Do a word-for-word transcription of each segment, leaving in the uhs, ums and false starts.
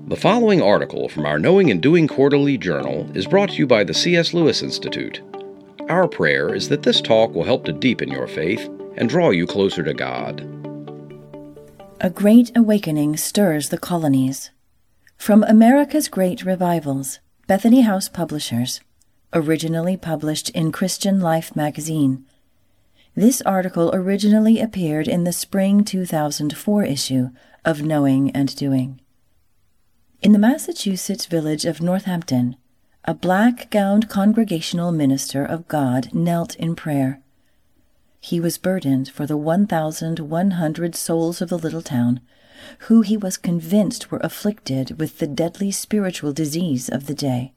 The following article from our Knowing and Doing Quarterly Journal is brought to you by the C S Lewis Institute. Our prayer is that this talk will help to deepen your faith and draw you closer to God. A Great Awakening Stirs the Colonies. From America's Great Revivals, Bethany House Publishers, originally published in Christian Life magazine. This article originally appeared in the spring two thousand four issue of Knowing and Doing. In the Massachusetts village of Northampton, a black-gowned congregational minister of God knelt in prayer. He was burdened for the one thousand one hundred souls of the little town, who he was convinced were afflicted with the deadly spiritual disease of the day.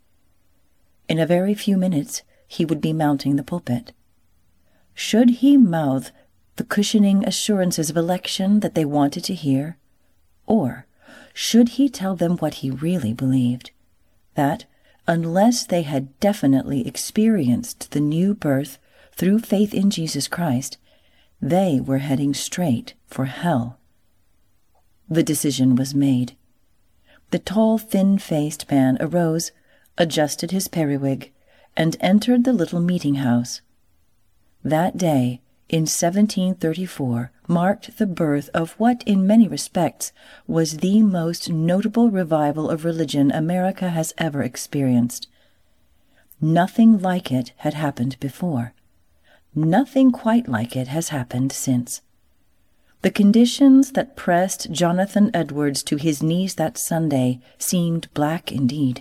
In a very few minutes he would be mounting the pulpit. Should he mouth the cushioning assurances of election that they wanted to hear, or should he tell them what he really believed, that unless they had definitely experienced the new birth through faith in Jesus Christ, they were heading straight for hell? The decision was made. The tall, thin-faced man arose, adjusted his periwig, and entered the little meeting house. That day, in seventeen thirty-four, marked the birth of what in many respects was the most notable revival of religion America has ever experienced. Nothing like it had happened before. Nothing quite like it has happened since. The conditions that pressed Jonathan Edwards to his knees that Sunday seemed black indeed.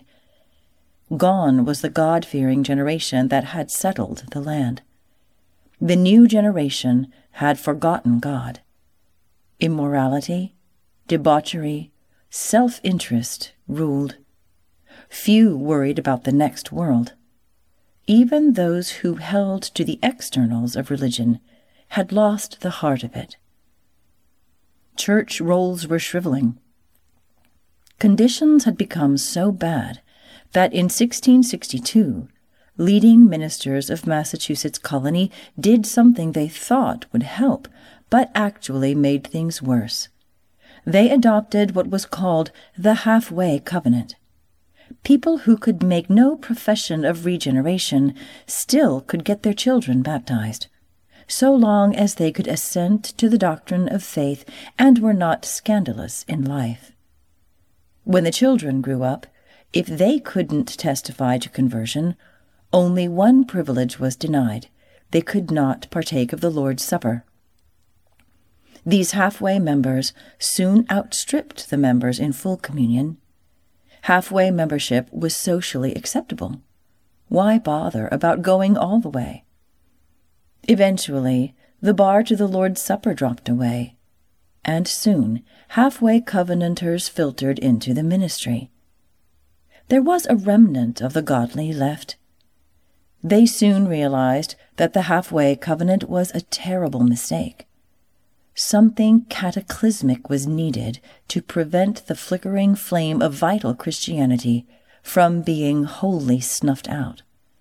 Gone was the God-fearing generation that had settled the land. The new generation had forgotten God. Immorality, debauchery, self-interest ruled. Few worried about the next world. Even those who held to the externals of religion had lost the heart of it. Church rolls were shriveling. Conditions had become so bad that in sixteen sixty-two, leading ministers of Massachusetts colony did something they thought would help, but actually made things worse. They adopted what was called the halfway covenant. People who could make no profession of regeneration still could get their children baptized, so long as they could assent to the doctrine of faith and were not scandalous in life. When the children grew up, if they couldn't testify to conversion, only one privilege was denied. They could not partake of the Lord's Supper. These halfway members soon outstripped the members in full communion. Halfway membership was socially acceptable. Why bother about going all the way? Eventually, the bar to the Lord's Supper dropped away, and soon halfway covenanters filtered into the ministry. There was a remnant of the godly left. They soon realized that the halfway covenant was a terrible mistake. Something cataclysmic was needed to prevent the flickering flame of vital Christianity from being wholly snuffed out.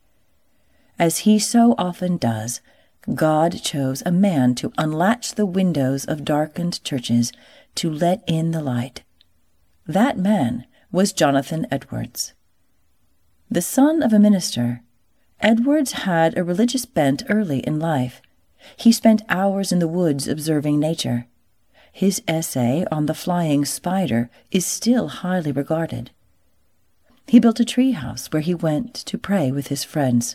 As he so often does, God chose a man to unlatch the windows of darkened churches to let in the light. That man was Jonathan Edwards. The son of a minister, Edwards had a religious bent early in life. He spent hours in the woods observing nature. His essay on the flying spider is still highly regarded. He built a tree house where he went to pray with his friends.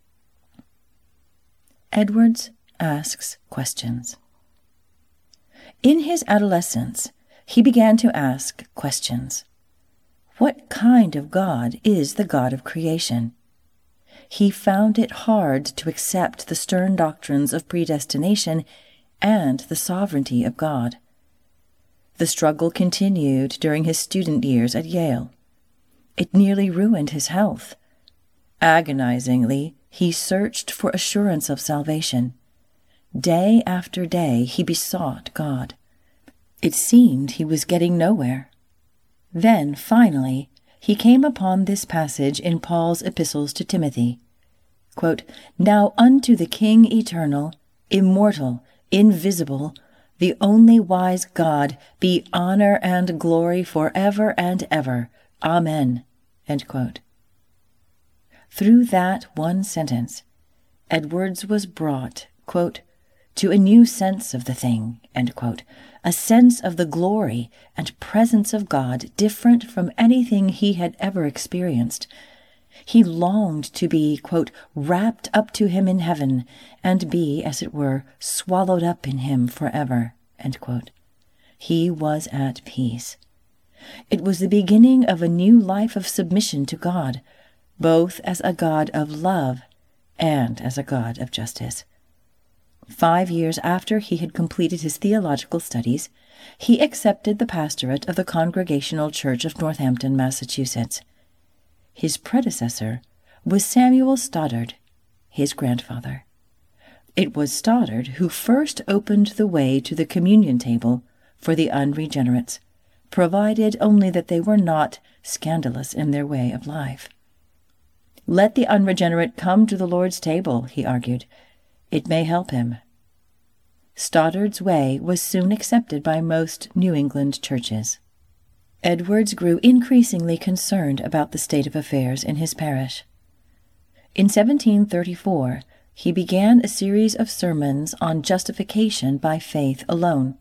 Edwards asks questions. In his adolescence, he began to ask questions. What kind of God is the God of creation? He found it hard to accept the stern doctrines of predestination and the sovereignty of God. The struggle continued during his student years at Yale. It nearly ruined his health. Agonizingly, he searched for assurance of salvation. Day after day, he besought God. It seemed he was getting nowhere. Then, finally, he came upon this passage in Paul's epistles to Timothy. Quote, "Now unto the King eternal, immortal, invisible, the only wise God, be honor and glory forever and ever. Amen." End quote. Through that one sentence, Edwards was brought, quote, "to a new sense of the thing," end quote, a sense of the glory and presence of God different from anything he had ever experienced. He longed to be, quote, "wrapped up to him in heaven, and be, as it were, swallowed up in him forever," end quote. He was at peace. It was the beginning of a new life of submission to God, both as a God of love and as a God of justice. Five years after he had completed his theological studies, he accepted the pastorate of the Congregational Church of Northampton, Massachusetts. His predecessor was Samuel Stoddard, his grandfather. It was Stoddard who first opened the way to the communion table for the unregenerates, provided only that they were not scandalous in their way of life. "Let the unregenerate come to the Lord's table," he argued. "It may help him." Stoddard's way was soon accepted by most New England churches. Edwards grew increasingly concerned about the state of affairs in his parish. In seventeen thirty-four, he began a series of sermons on justification by faith alone.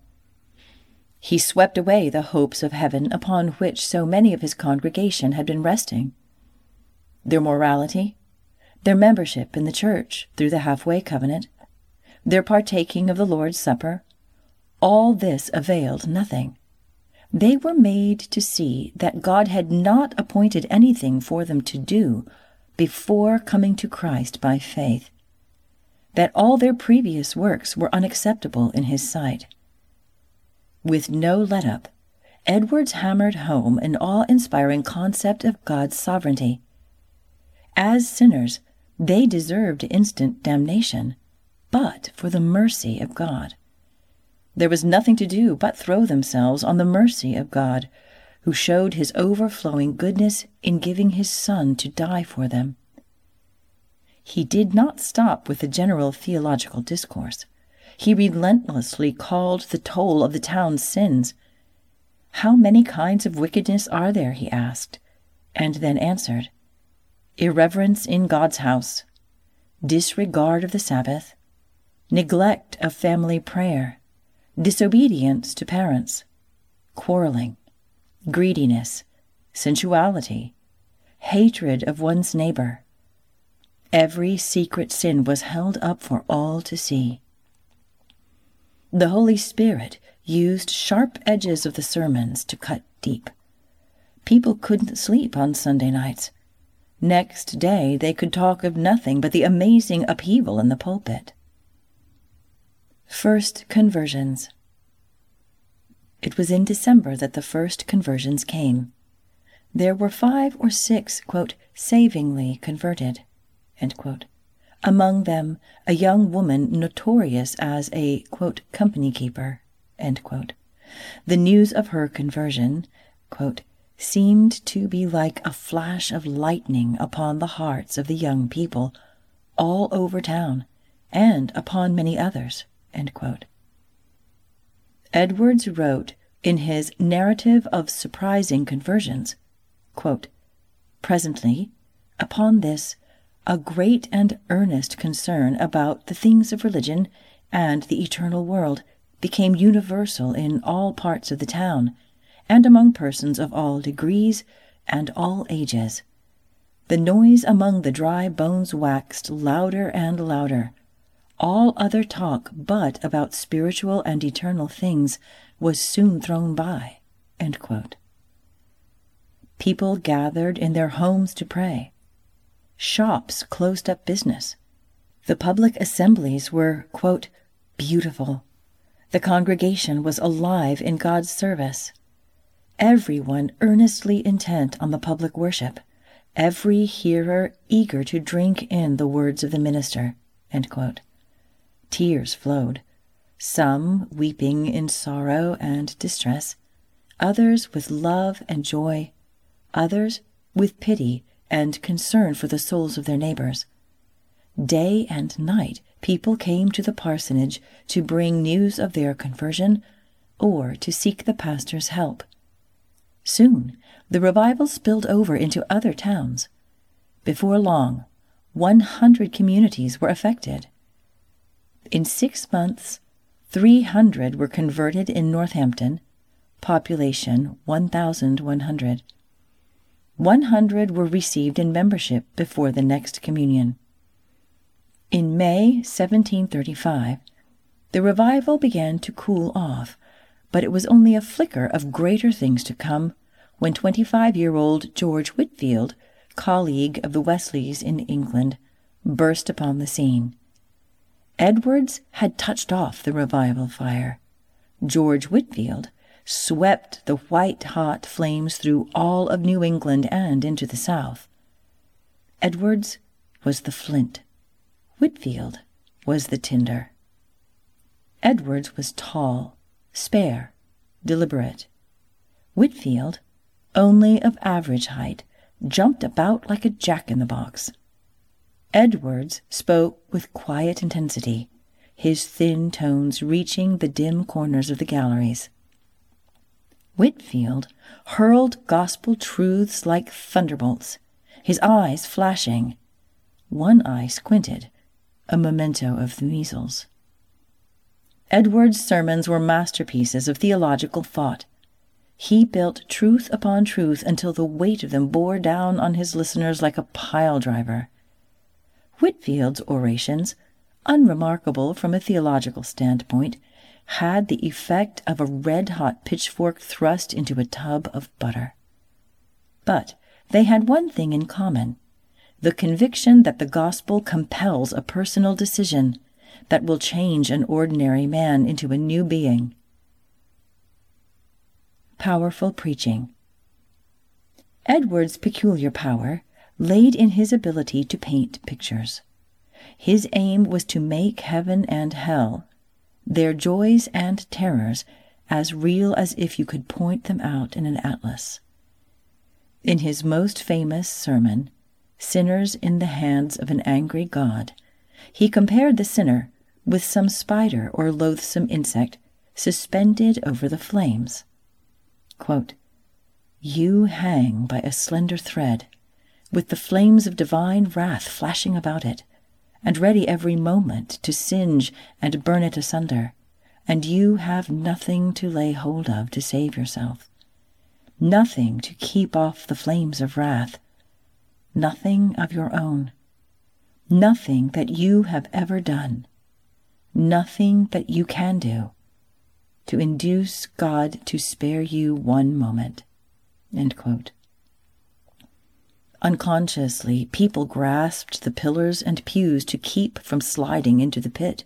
He swept away the hopes of heaven upon which so many of his congregation had been resting. Their morality, their membership in the church through the halfway covenant, their partaking of the Lord's Supper, all this availed nothing. They were made to see that God had not appointed anything for them to do before coming to Christ by faith, that all their previous works were unacceptable in his sight. With no let-up, Edwards hammered home an awe-inspiring concept of God's sovereignty. As sinners, they deserved instant damnation, but for the mercy of God. There was nothing to do but throw themselves on the mercy of God, who showed his overflowing goodness in giving his Son to die for them. He did not stop with the general theological discourse. He relentlessly called the toll of the town's sins. "How many kinds of wickedness are there?" he asked, and then answered, "Irreverence in God's house, disregard of the Sabbath, neglect of family prayer, disobedience to parents, quarreling, greediness, sensuality, hatred of one's neighbor. Every secret sin was held up for all to see." The Holy Spirit used sharp edges of the sermons to cut deep. People couldn't sleep on Sunday nights. Next day they could talk of nothing but the amazing upheaval in the pulpit. First conversions. It was in December that the first conversions came. There were five or six, quote, "savingly converted," end quote. Among them a young woman notorious as a, quote, "company keeper," end quote. The news of her conversion, quote, "seemed to be like a flash of lightning upon the hearts of the young people all over town, and upon many others," end quote. Edwards wrote in his Narrative of Surprising Conversions, quote, "Presently, upon this, a great and earnest concern about the things of religion and the eternal world became universal in all parts of the town, and among persons of all degrees and all ages. The noise among the dry bones waxed louder and louder. All other talk but about spiritual and eternal things was soon thrown by," end quote. People gathered in their homes to pray. Shops closed up business. The public assemblies were, quote, "beautiful." The congregation was alive in God's service. Everyone earnestly intent on the public worship, every hearer eager to drink in the words of the minister, end quote. Tears flowed, some weeping in sorrow and distress, others with love and joy, others with pity and concern for the souls of their neighbors. Day and night people came to the parsonage to bring news of their conversion or to seek the pastor's help. Soon, the revival spilled over into other towns. Before long, one hundred communities were affected. In six months, three hundred were converted in Northampton, population one thousand one hundred. one hundred were received in membership before the next communion. In May seventeen thirty-five, the revival began to cool off, but it was only a flicker of greater things to come when twenty-five-year-old George Whitefield, colleague of the Wesleys in England, burst upon the scene. Edwards had touched off the revival fire. George Whitefield swept the white-hot flames through all of New England and into the South. Edwards was the flint. Whitefield was the tinder. Edwards was tall, spare, deliberate. Whitefield, only of average height, jumped about like a jack-in-the-box. Edwards spoke with quiet intensity, his thin tones reaching the dim corners of the galleries. Whitefield hurled gospel truths like thunderbolts, his eyes flashing. One eye squinted, a memento of the measles. Edwards' sermons were masterpieces of theological thought. He built truth upon truth until the weight of them bore down on his listeners like a pile-driver. Whitefield's orations, unremarkable from a theological standpoint, had the effect of a red-hot pitchfork thrust into a tub of butter. But they had one thing in common, the conviction that the gospel compels a personal decision that will change an ordinary man into a new being. Powerful preaching. Edwards' peculiar power laid in his ability to paint pictures. His aim was to make heaven and hell, their joys and terrors, as real as if you could point them out in an atlas. In his most famous sermon, Sinners in the Hands of an Angry God, he compared the sinner with some spider or loathsome insect suspended over the flames. Quote, "You hang by a slender thread, with the flames of divine wrath flashing about it, and ready every moment to singe and burn it asunder, and you have nothing to lay hold of to save yourself, nothing to keep off the flames of wrath, nothing of your own, nothing that you have ever done, nothing that you can do, to induce God to spare you one moment." End quote. Unconsciously, people grasped the pillars and pews to keep from sliding into the pit.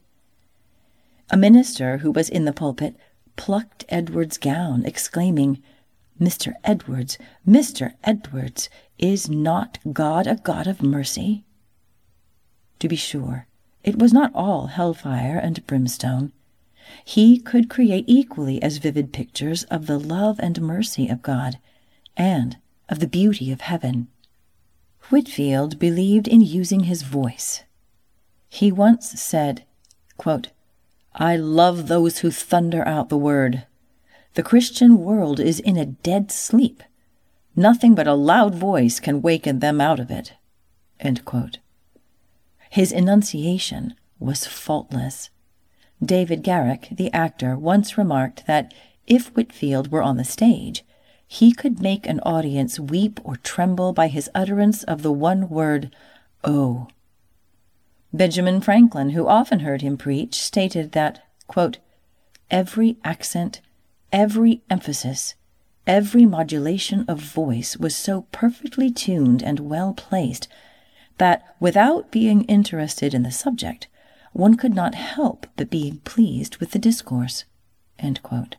A minister who was in the pulpit plucked Edwards' gown, exclaiming, "Mister Edwards, Mister Edwards, is not God a God of mercy?" To be sure, it was not all hellfire and brimstone. He could create equally as vivid pictures of the love and mercy of God, and of the beauty of heaven. Whitefield believed in using his voice. He once said, quote, "I love those who thunder out the word. The Christian world is in a dead sleep. Nothing but a loud voice can waken them out of it." End quote. His enunciation was faultless. David Garrick, the actor, once remarked that if Whitefield were on the stage, he could make an audience weep or tremble by his utterance of the one word, "Oh." Benjamin Franklin, who often heard him preach, stated that, quote, "Every accent, every emphasis, every modulation of voice was so perfectly tuned and well placed that, without being interested in the subject, one could not help but being pleased with the discourse." End quote.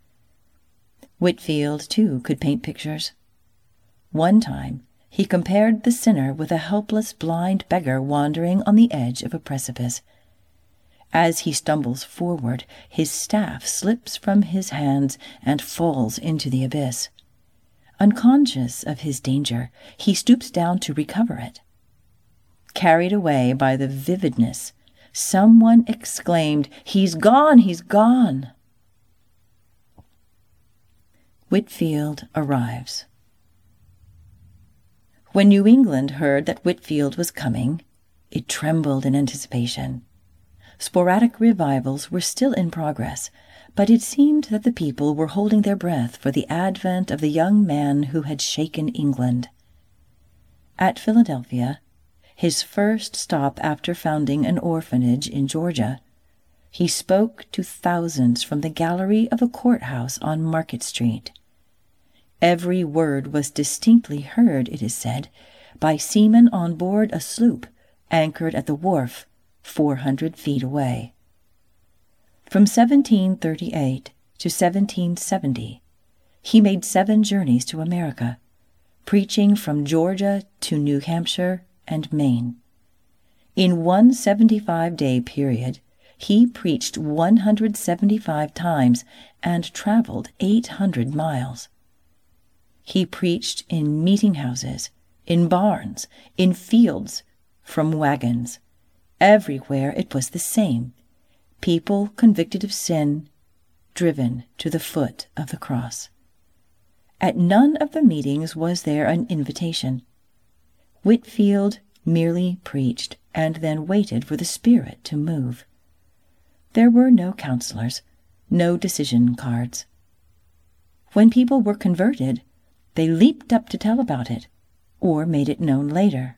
Whitefield, too, could paint pictures. One time, he compared the sinner with a helpless blind beggar wandering on the edge of a precipice. As he stumbles forward, his staff slips from his hands and falls into the abyss. Unconscious of his danger, he stoops down to recover it. Carried away by the vividness, someone exclaimed, "He's gone! He's gone!" Whitefield arrives. When New England heard that Whitefield was coming, it trembled in anticipation. Sporadic revivals were still in progress, but it seemed that the people were holding their breath for the advent of the young man who had shaken England. At Philadelphia, his first stop after founding an orphanage in Georgia, he spoke to thousands from the gallery of a courthouse on Market Street. Every word was distinctly heard, it is said, by seamen on board a sloop anchored at the wharf four hundred feet away. From seventeen thirty-eight to seventeen seventy, he made seven journeys to America, preaching from Georgia to New Hampshire and Maine. In one seventy-five-day period, he preached one hundred seventy-five times and traveled eight hundred miles. He preached in meeting-houses, in barns, in fields, from wagons. Everywhere it was the same. People convicted of sin, driven to the foot of the cross. At none of the meetings was there an invitation. Whitefield merely preached and then waited for the Spirit to move. There were no counselors, no decision cards. When people were converted, they leaped up to tell about it, or made it known later.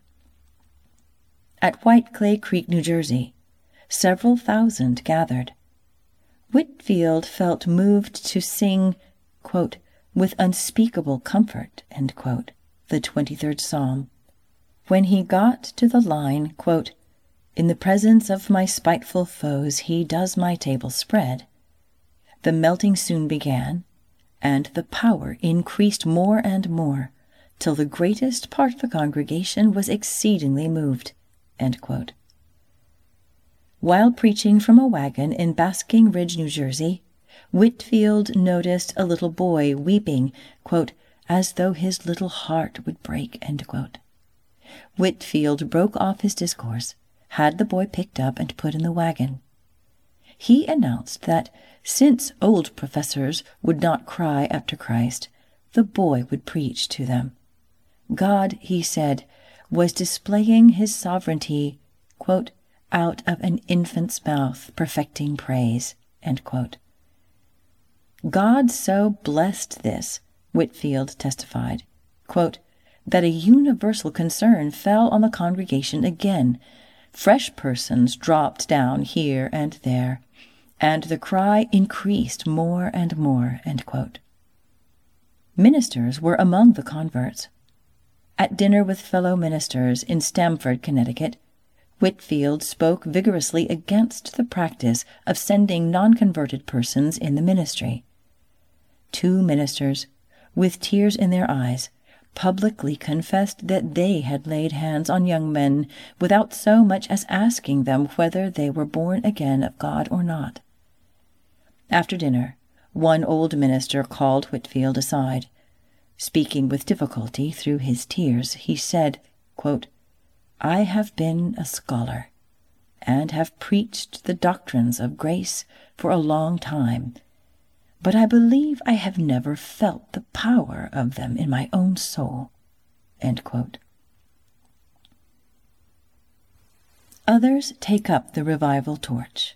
At White Clay Creek, New Jersey, several thousand gathered. Whitefield felt moved to sing, quote, "with unspeakable comfort," end quote, the twenty-third Psalm. When he got to the line, quote, "In the presence of my spiteful foes he does my table spread," the melting soon began, and the power increased more and more, till the greatest part of the congregation was exceedingly moved, end quote. While preaching from a wagon in Basking Ridge, New Jersey, Whitefield noticed a little boy weeping, quote, "as though his little heart would break," end quote. Whitefield broke off his discourse, had the boy picked up and put in the wagon. He announced that, since old professors would not cry after Christ, the boy would preach to them. God, he said, was displaying his sovereignty, quote, "out of an infant's mouth, perfecting praise," end quote. God so blessed this, Whitefield testified, quote, that a universal concern fell on the congregation again. Fresh persons dropped down here and there, and the cry increased more and more, end quote. Ministers were among the converts. At dinner with fellow ministers in Stamford, Connecticut, Whitefield spoke vigorously against the practice of sending non-converted persons in the ministry. Two ministers, with tears in their eyes, publicly confessed that they had laid hands on young men without so much as asking them whether they were born again of God or not. After dinner, one old minister called Whitefield aside. Speaking with difficulty through his tears, he said, quote, "I have been a scholar, and have preached the doctrines of grace for a long time, but I believe I have never felt the power of them in my own soul," end quote. Others take up the revival torch.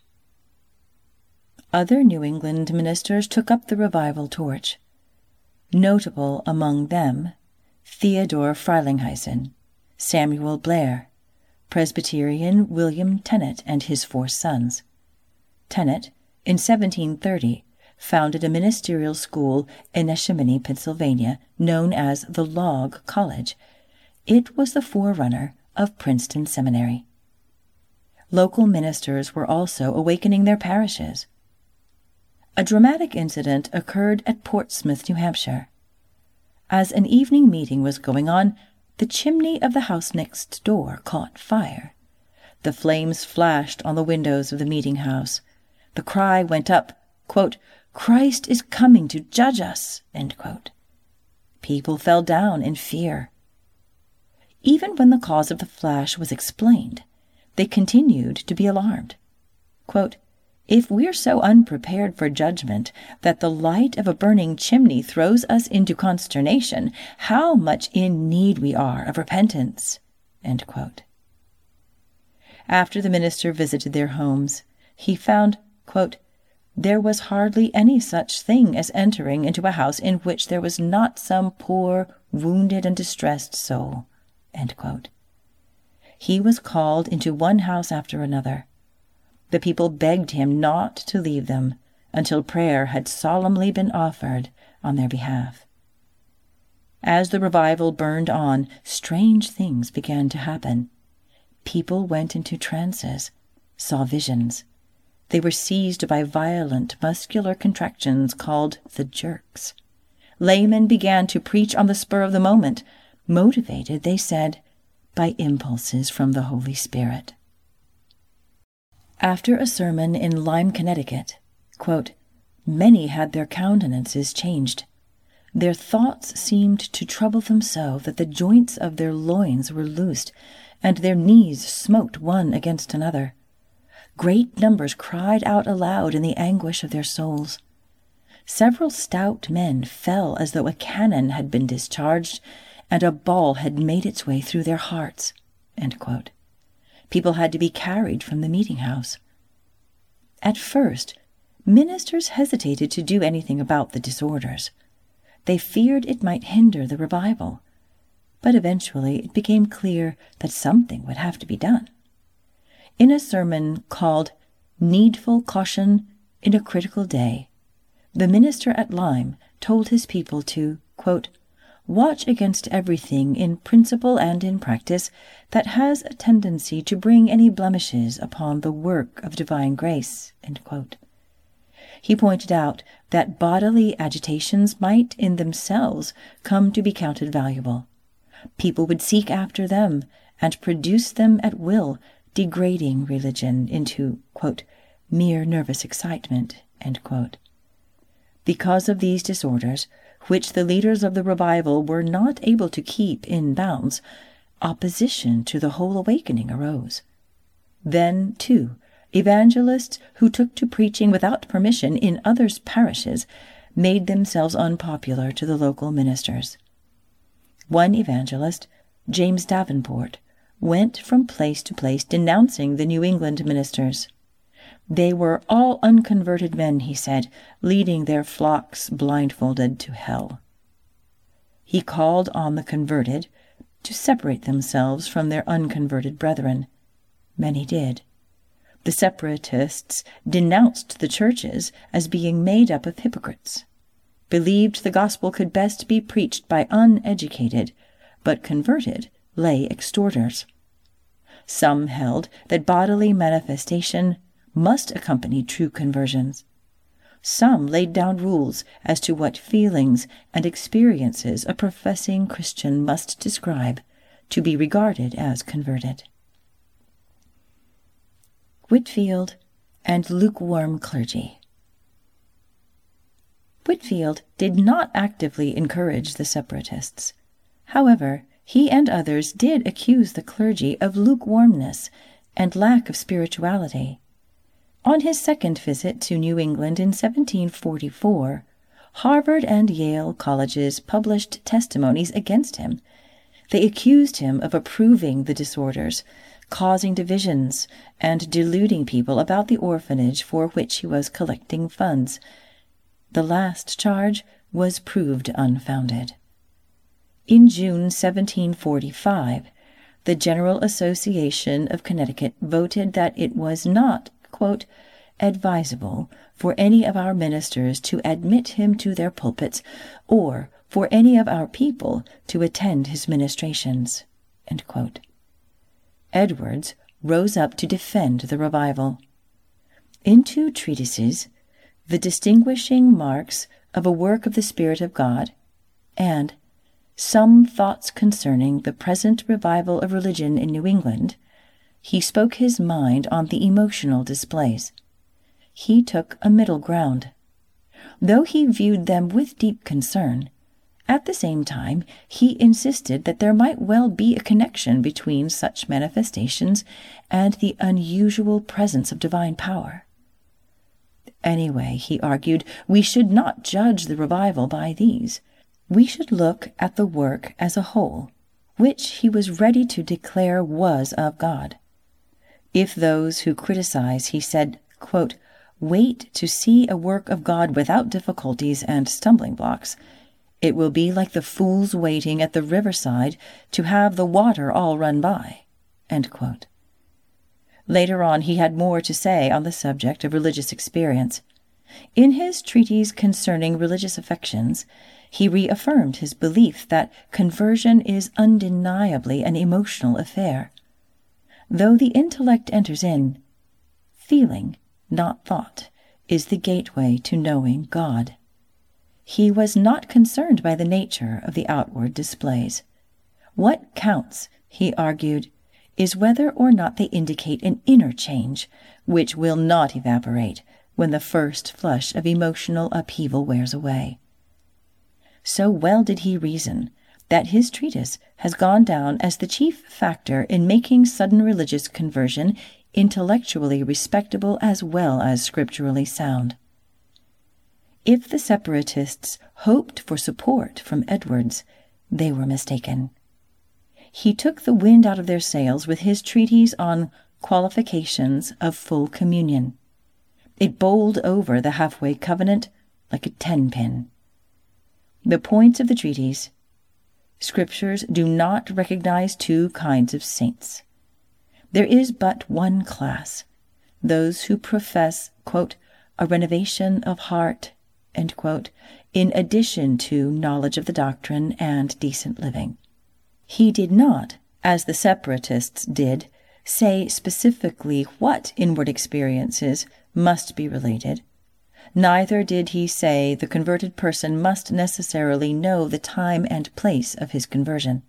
Other New England ministers took up the revival torch. Notable among them, Theodore Frelinghuysen, Samuel Blair, Presbyterian William Tennent and his four sons. Tennent, in seventeen thirty, founded a ministerial school in Neshaminy, Pennsylvania, known as the Log College. It was the forerunner of Princeton Seminary. Local ministers were also awakening their parishes. A dramatic incident occurred at Portsmouth, New Hampshire. As an evening meeting was going on, the chimney of the house next door caught fire. The flames flashed on the windows of the meeting house. The cry went up, quote, "Christ is coming to judge us," end quote. People fell down in fear. Even when the cause of the flash was explained, they continued to be alarmed. Quote, "If we're so unprepared for judgment that the light of a burning chimney throws us into consternation, how much in need we are of repentance." End quote. After the minister visited their homes, he found, quote, "there was hardly any such thing as entering into a house in which there was not some poor, wounded, and distressed soul." End quote. He was called into one house after another. The people begged him not to leave them until prayer had solemnly been offered on their behalf. As the revival burned on, strange things began to happen. People went into trances, saw visions. They were seized by violent muscular contractions called the jerks. Laymen began to preach on the spur of the moment, motivated, they said, by impulses from the Holy Spirit. After a sermon in Lyme, Connecticut, quote, "many had their countenances changed. Their thoughts seemed to trouble them so that the joints of their loins were loosed, and their knees smote one against another. Great numbers cried out aloud in the anguish of their souls. Several stout men fell as though a cannon had been discharged, and a ball had made its way through their hearts." End quote. People had to be carried from the meeting-house. At first, ministers hesitated to do anything about the disorders. They feared it might hinder the revival, but eventually it became clear that something would have to be done. In a sermon called "Needful Caution in a Critical Day," the minister at Lyme told his people to, quote, "watch against everything in principle and in practice that has a tendency to bring any blemishes upon the work of divine grace." End quote. He pointed out that bodily agitations might in themselves come to be counted valuable. People would seek after them and produce them at will, degrading religion into, quote, "mere nervous excitement." End quote. Because of these disorders, which the leaders of the revival were not able to keep in bounds, opposition to the whole awakening arose. Then, too, evangelists who took to preaching without permission in others' parishes made themselves unpopular to the local ministers. One evangelist, James Davenport, went from place to place denouncing the New England ministers. They were all unconverted men, he said, leading their flocks blindfolded to hell. He called on the converted to separate themselves from their unconverted brethren. Many did. The separatists denounced the churches as being made up of hypocrites, believed the gospel could best be preached by uneducated, but converted lay extorters. Some held that bodily manifestation must accompany true conversions. Some laid down rules as to what feelings and experiences a professing Christian must describe to be regarded as converted. Whitefield and lukewarm clergy. Whitefield did not actively encourage the separatists. However, he and others did accuse the clergy of lukewarmness and lack of spirituality. On his second visit to New England in seventeen forty-four, Harvard and Yale colleges published testimonies against him. They accused him of approving the disorders, causing divisions, and deluding people about the orphanage for which he was collecting funds. The last charge was proved unfounded. In June seventeen forty-five, the General Association of Connecticut voted that it was not, quote, advisable for any of our ministers to admit him to their pulpits or for any of our people to attend his ministrations. End quote. Edwards rose up to defend the revival. In two treatises, The Distinguishing Marks of a Work of the Spirit of God and Some Thoughts Concerning the Present Revival of Religion in New England, he spoke his mind on the emotional displays. He took a middle ground. Though he viewed them with deep concern, At the same time, he insisted that there might well be a connection between such manifestations and the unusual presence of divine power. Anyway, he argued, we should not judge the revival by these. We should look at the work as a whole, which he was ready to declare was of God. If those who criticize, he said, quote, wait to see a work of God without difficulties and stumbling blocks, it will be like the fools waiting at the riverside to have the water all run by. End quote. Later on, he had more to say on the subject of religious experience. In his treatise concerning religious affections, he reaffirmed his belief that conversion is undeniably an emotional affair. Though the intellect enters in, feeling, not thought, is the gateway to knowing God. He was not concerned by the nature of the outward displays. What counts, he argued, is whether or not they indicate an inner change, which will not evaporate when the first flush of emotional upheaval wears away. So well did he reason that his treatise has gone down as the chief factor in making sudden religious conversion intellectually respectable as well as scripturally sound. If the separatists hoped for support from Edwards, they were mistaken. He took the wind out of their sails with his treatise on qualifications of full communion. It bowled over the halfway covenant like a ten-pin. The points of the treatise: Scriptures do not recognize two kinds of saints. There is but one class, those who profess, quote, a renovation of heart, end quote, in addition to knowledge of the doctrine and decent living. He did not, as the separatists did, say specifically what inward experiences must be related. Neither did he say the converted person must necessarily know the time and place of his conversion.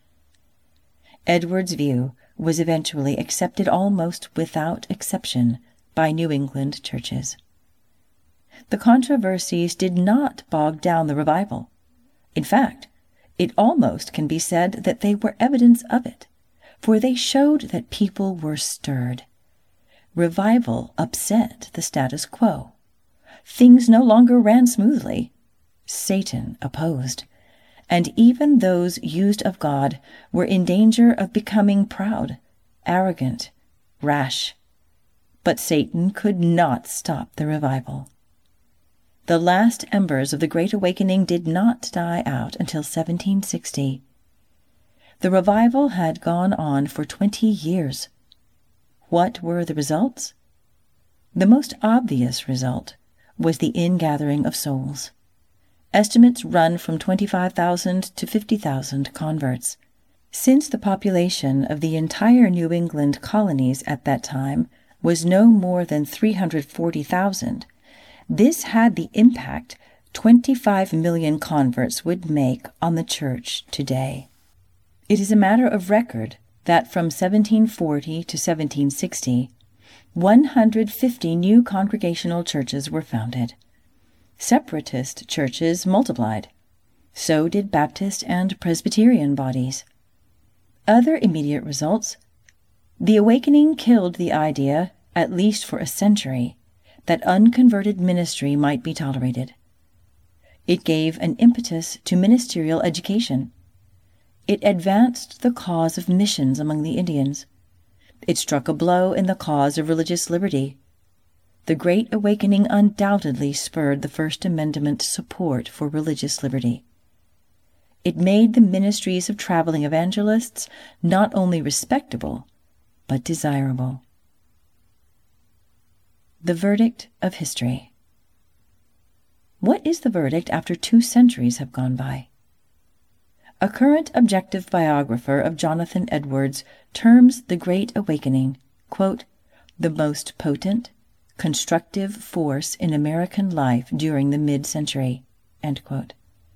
Edwards' view was eventually accepted almost without exception by New England churches. The controversies did not bog down the revival. In fact, it almost can be said that they were evidence of it, for they showed that people were stirred. Revival upset the status quo. Things no longer ran smoothly. Satan opposed, and even those used of God were in danger of becoming proud, arrogant, rash. But Satan could not stop the revival. The last embers of the Great Awakening did not die out until seventeen sixty. The revival had gone on for twenty years. What were the results? The most obvious result was the ingathering of souls. Estimates run from twenty-five thousand to fifty thousand converts. Since the population of the entire New England colonies at that time was no more than three hundred forty thousand, this had the impact twenty-five million converts would make on the church today. It is a matter of record that from seventeen forty to seventeen sixty, one hundred fifty new congregational churches were founded. Separatist churches multiplied. So did Baptist and Presbyterian bodies. Other immediate results: the Awakening killed the idea, at least for a century, that unconverted ministry might be tolerated. It gave an impetus to ministerial education. It advanced the cause of missions among the Indians. It struck a blow in the cause of religious liberty. The Great Awakening undoubtedly spurred the First Amendment support for religious liberty. It made the ministries of traveling evangelists not only respectable, but desirable. The verdict of history. What is the verdict after two centuries have gone by? A current objective biographer of Jonathan Edwards terms the Great Awakening, quote, the most potent, constructive force in American life during the mid-century, end quote.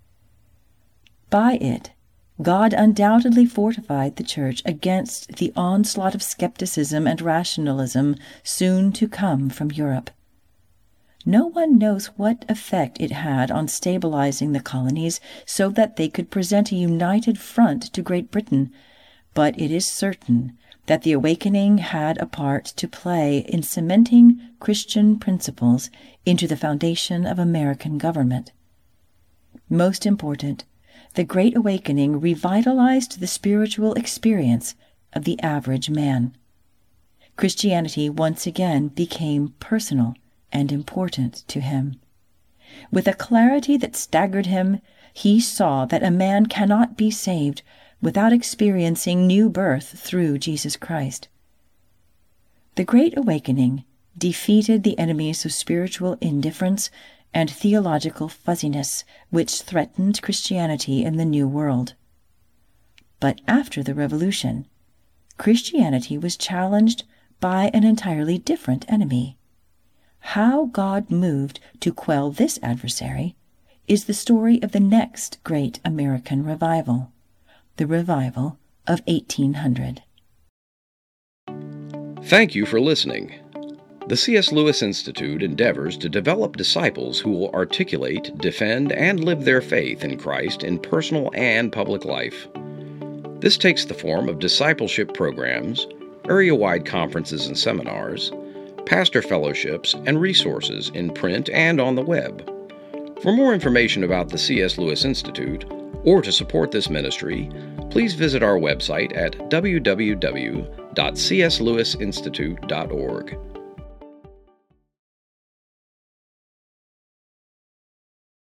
By it, God undoubtedly fortified the Church against the onslaught of skepticism and rationalism soon to come from Europe. No one knows what effect it had on stabilizing the colonies so that they could present a united front to Great Britain, but it is certain that the awakening had a part to play in cementing Christian principles into the foundation of American government. Most important, the Great Awakening revitalized the spiritual experience of the average man. Christianity once again became personal and important to him. With a clarity that staggered him, he saw that a man cannot be saved without experiencing new birth through Jesus Christ. The Great Awakening defeated the enemies of spiritual indifference and theological fuzziness which threatened Christianity in the New World. But after the Revolution, Christianity was challenged by an entirely different enemy. How God moved to quell this adversary is the story of the next great American revival, the revival of eighteen hundred. Thank you for listening. The C S. Lewis Institute endeavors to develop disciples who will articulate, defend, and live their faith in Christ in personal and public life. This takes the form of discipleship programs, area-wide conferences and seminars, pastor fellowships, and resources in print and on the web. For more information about the C S. Lewis Institute, or to support this ministry, please visit our website at w w w dot c s lewis institute dot org.